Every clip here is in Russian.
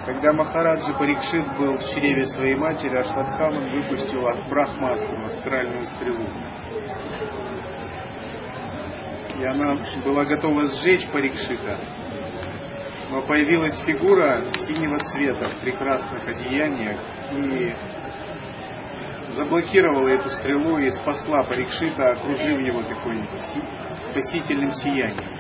Когда Махараджа Парикшит был в чреве своей матери, Аштадхаман выпустил от Брахмастру астральную стрелу. И она была готова сжечь Парикшита. Но появилась фигура синего цвета в прекрасных одеяниях и заблокировала эту стрелу и спасла Парикшита, окружив его такой спасительным сиянием.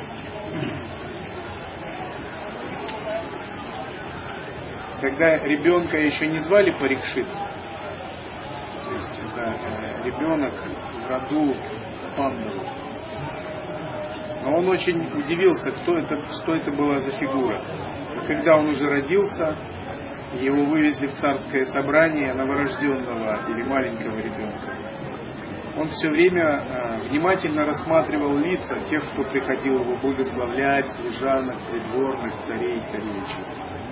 Когда ребенка еще не звали Парикшит, то есть это ребенок в роду Пандавов, но он очень удивился, что это была за фигура. И когда он уже родился, его вывезли в царское собрание новорожденного или маленького ребенка. Он все время внимательно рассматривал лица тех, кто приходил его благословлять, служанок, придворных, царей, царевичей.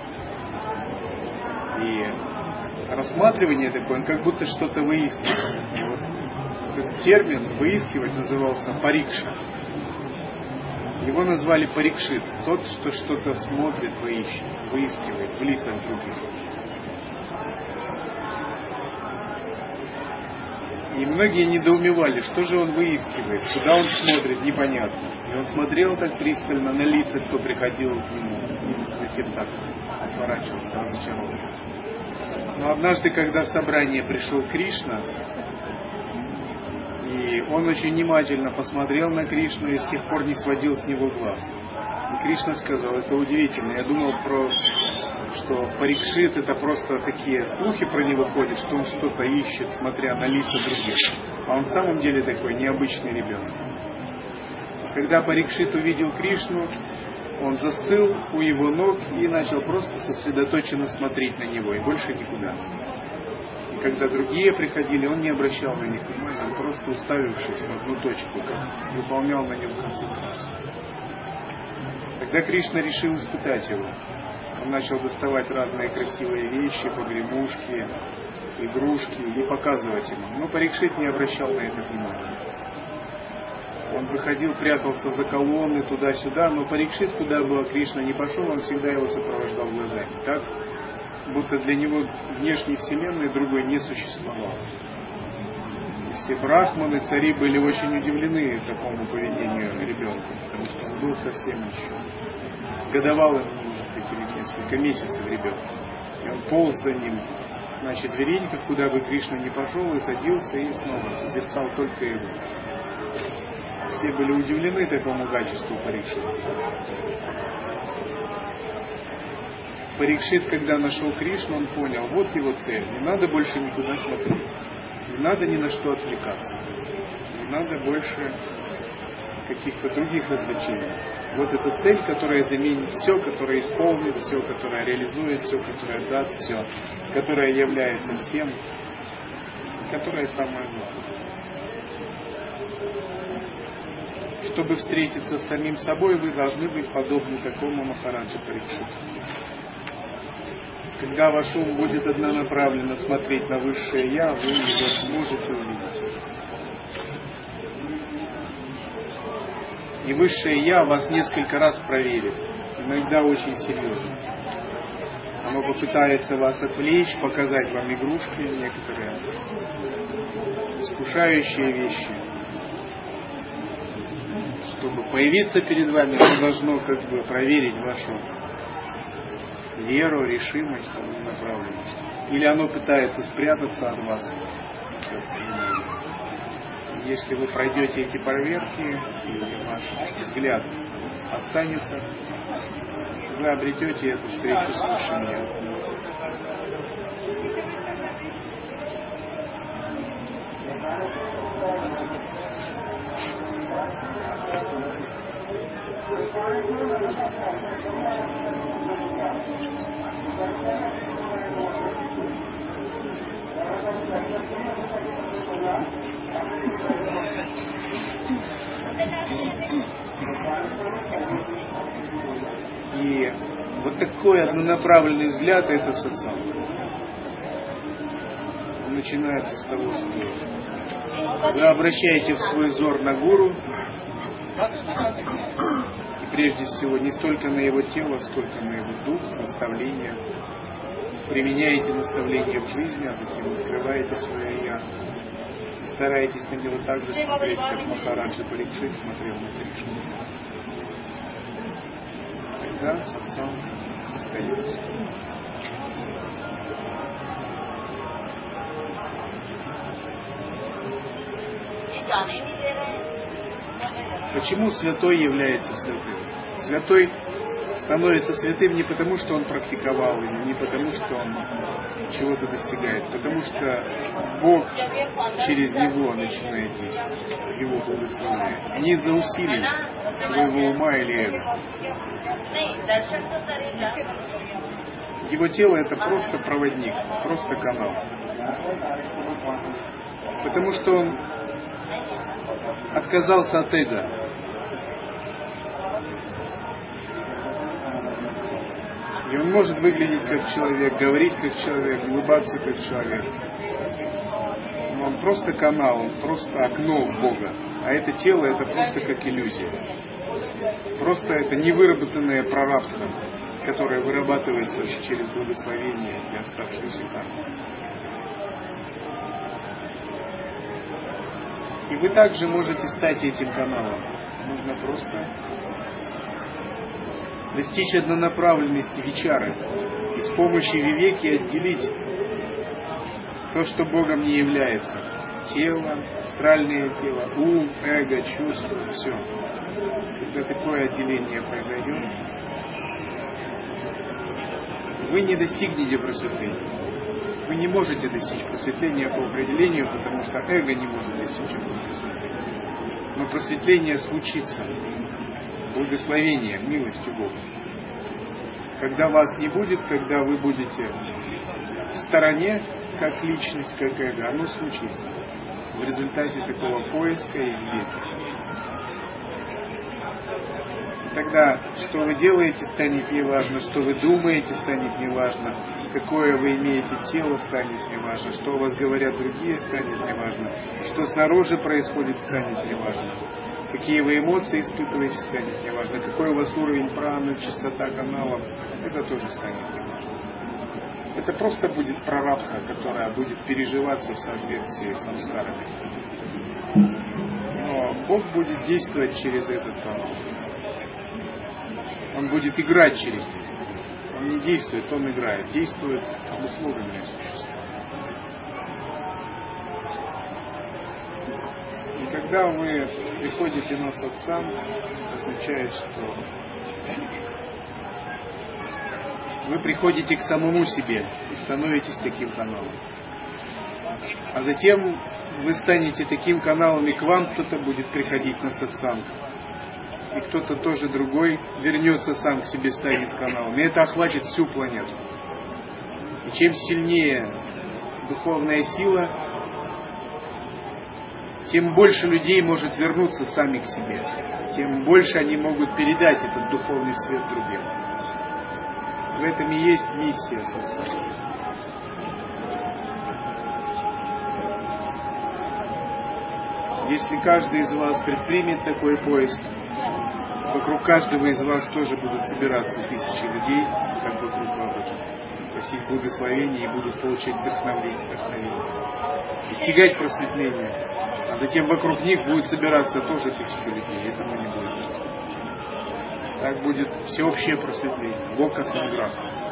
И рассматривание такое, он как будто что-то выискивает. Вот этот термин «выискивать» назывался парикша. Его назвали Парикшит, тот, что что-то смотрит, выискивает в лицах других. И многие недоумевали, что же он выискивает, куда он смотрит, непонятно. И он смотрел так пристально на лица, кто приходил к нему, и затем так отворачивался, разочарован. Но однажды, когда в собрание пришел Кришна, и он очень внимательно посмотрел на Кришну и с тех пор не сводил с него глаз. И Кришна сказал: это удивительно. Я думал, что Парикшит это просто такие слухи про него ходят, что он что-то ищет, смотря на лица других. А он в самом деле такой необычный ребенок. Когда Парикшит увидел Кришну, он застыл у его ног и начал просто сосредоточенно смотреть на него, и больше никуда. И когда другие приходили, он не обращал на них внимания, он просто уставившись в одну точку, как выполнял на нем концентрацию. Тогда Кришна решил испытать его. Он начал доставать разные красивые вещи, погремушки, игрушки и показывать ему. Но Парикшит не обращал на это внимания. Он выходил, прятался за колонны, туда-сюда, но Парикшит, куда бы Кришна не пошел, он всегда его сопровождал глазами. Так, будто для него внешней вселенной другой не существовало. И все брахманы, цари были очень удивлены такому поведению ребенка, потому что он был совсем еще годовалым, может быть, или несколько месяцев ребенок. И он полз за ним на четвереньках, куда бы Кришна не пошел, и садился, и снова созерцал только его. Все были удивлены такому качеству Парикшита. Парикшит, когда нашел Кришну, он понял, вот его цель. Не надо больше никуда смотреть. Не надо ни на что отвлекаться. Не надо больше каких-то других развлечений. Вот эта цель, которая заменит все, которая исполнит все, которая реализует все, которая даст все, которая является всем, которая самое главное. Чтобы встретиться с самим собой, вы должны быть подобны такому Махараджа Парикшиту. Когда ваш ум будет однонаправленно смотреть на высшее Я, вы его сможете увидеть. И высшее Я вас несколько раз проверит, иногда очень серьезно. Оно попытается вас отвлечь, показать вам игрушки некоторые, искушающие вещи. Чтобы появиться перед вами, оно должно проверить вашу веру, решимость, направленность. Или оно пытается спрятаться от вас. Если вы пройдете эти проверки, и ваш взгляд останется, вы обретете эту встречу с высшим Я. И вот такой однонаправленный взгляд — это сатсанг. Он начинается с того, что вы обращаете свой взор на гуру, и прежде всего не столько на его тело, сколько на его дух, наставление, применяете наставления в жизни, а затем открываете свое «Я». Стараетесь на него так же смотреть, как Махараджа Парикшит смотрел на Кришну. Тогда сатсанг состоится. Почему святой является святым? Святой становится святым не потому, что он практиковал, или не потому, что он чего-то достигает, потому что Бог через него начинает действовать, его благословляет. Не из-за усилий своего ума или эго. Его тело это просто проводник, просто канал. Потому что он отказался от эго. И он может выглядеть как человек, говорить как человек, улыбаться как человек. Но он просто канал, он просто окно в Бога. А это тело это просто как иллюзия. Просто это невыработанная прарабдха, которая вырабатывается через благословение и оставшуюся карму. И вы также можете стать этим каналом. Нужно просто достичь однонаправленности вичары и с помощью вивеки отделить то, что Богом не является. Тело, астральное тело, ум, эго, чувство, все. Когда такое отделение произойдет, вы не достигнете просветления. Вы не можете достичь просветления по определению, потому что эго не может достичь этого просветления. Но просветление случится. Благословение, милостью Бога. Когда вас не будет, когда вы будете в стороне, как личность, как эго, оно случится. В результате такого поиска и веки. Тогда, что вы делаете, станет неважно, что вы думаете, станет неважно, какое вы имеете тело, станет неважно, что о вас говорят другие, станет неважно, что снаружи происходит, станет неважно, какие вы эмоции испытываете, станет неважно, какой у вас уровень праны, частота каналов, это тоже станет неважно. Это просто будет прарабдха, которая будет переживаться в соответствии с самскарами. Но Бог будет действовать через этот канал. Он будет играть через них. Он не действует, он играет. Действует обусловленное существо. И когда вы приходите на сатсанг, означает, что вы приходите к самому себе и становитесь таким каналом. А затем вы станете таким каналом, и к вам кто-то будет приходить на сатсанг. И кто-то тоже другой вернется сам к себе, станет каналом. И это охватит всю планету. И чем сильнее духовная сила, тем больше людей может вернуться сами к себе. Тем больше они могут передать этот духовный свет другим. В этом и есть миссия сатсанга. Если каждый из вас предпримет такой поиск, вокруг каждого из вас тоже будут собираться тысячи людей, как вокруг Бабаджи, просить благословения и будут получать вдохновение, достигать просветления, а затем вокруг них будет собираться тоже тысячи людей. Этому не будет. Так будет всеобщее просветление. Лока Санграха.